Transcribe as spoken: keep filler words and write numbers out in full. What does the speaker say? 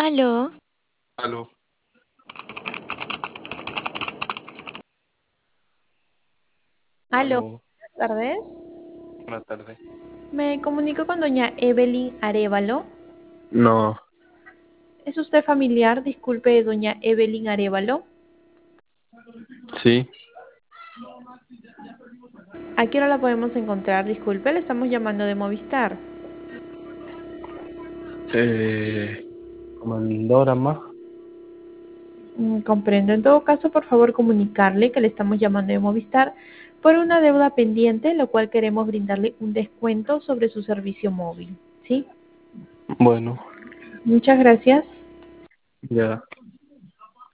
Aló, Aló, Aló, aló, buenas tardes. buenas tardes. Me comunico con doña Evelyn Arévalo. No, ¿Es usted familiar? Disculpe, doña Evelyn Arévalo. sí, ¿A qué hora la podemos encontrar? Disculpe, le estamos llamando de Movistar. eh, como en dos horas más. Mm, comprendo. En todo caso, por favor, comunicarle que le estamos llamando de Movistar por una deuda pendiente, lo cual queremos brindarle un descuento sobre su servicio móvil. ¿Sí? Bueno, Muchas gracias. ya.